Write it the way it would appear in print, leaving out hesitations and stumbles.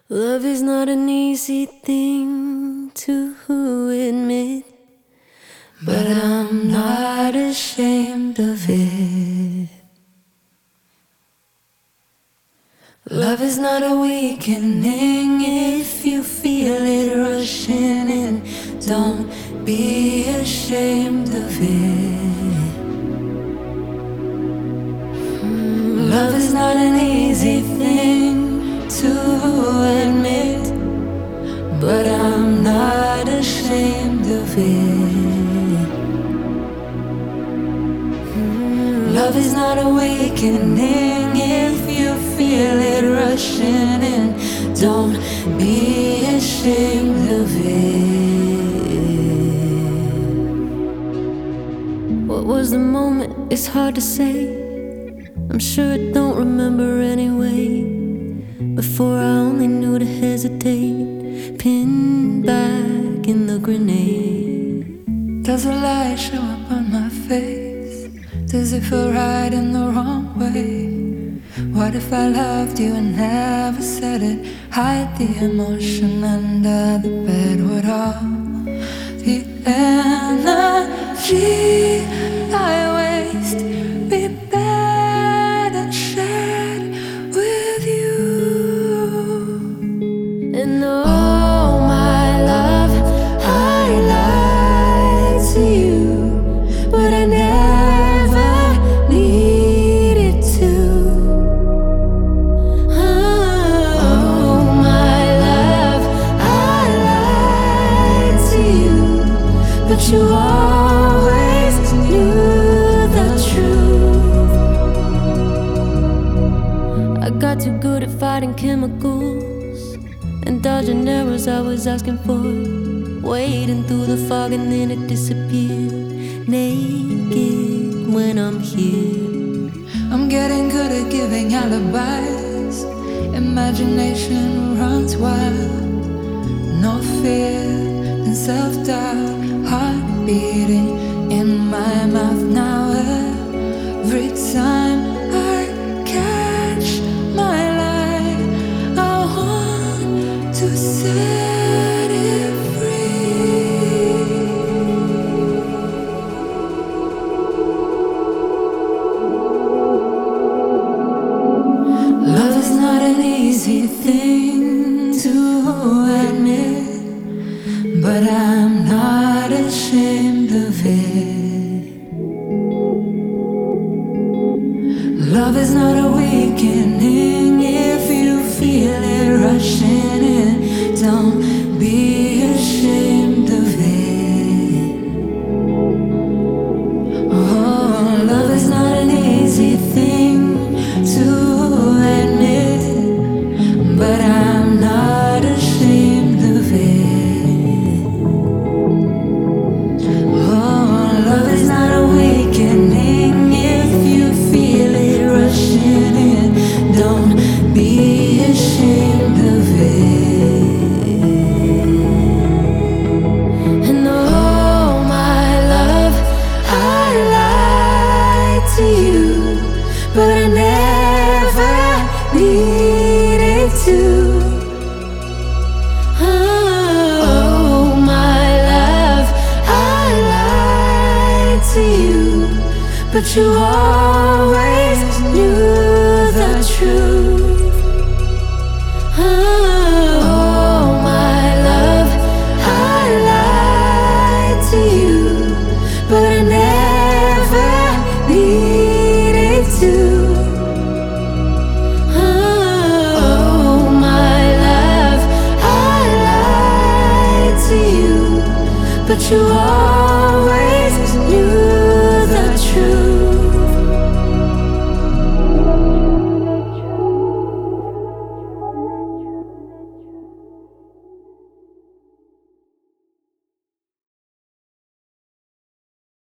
Love is not an easy thing to admit, but I'm not ashamed of it. Love is not awakening if you feel it rushing in. Don't be ashamed of it. Love is not an easy thing to admit, but I'm not ashamed of it. Love is not awakening if you feel it rushing in. Don't be ashamed of it. What was the moment? It's hard to say. I'm sure I don't remember anyway. Before I only knew to hesitate, pinned back in the grenade. Does a lie show up on my face? Does it feel right in the wrong way? What if I loved you and never said it? Hide the emotion under the bed. Would all the energy I waste be better shared with you? And oh my love, I lied to you, but I never needed to. Oh my love, I lied to you, but you always knew the truth. I got too good at fighting chemicals and dodging arrows I was asking for, wading through the fog and then it disappeared. Naked when I'm here. I'm getting good at giving alibis. Imagination runs wild. No fear and self-doubt. Heart beating in my mouth now. Every time I catch my light, I want to set it free. Love is not an easy thing to admit, but I'm not ashamed of it. Love is not awakening if you feel it rushing in. Don't be ashamed of it. Oh, love is not an easy thing to admit, but I'm not ashamed of it. Oh, love is not awakening if you feel it rushing in. Don't be ashamed of it. And oh my love, I lied to you, but I never needed to. Oh my love, I lied to you, but you always knew the truth. Oh my love, I lied to you, but I never needed to. Oh my love, I lied to you, but you always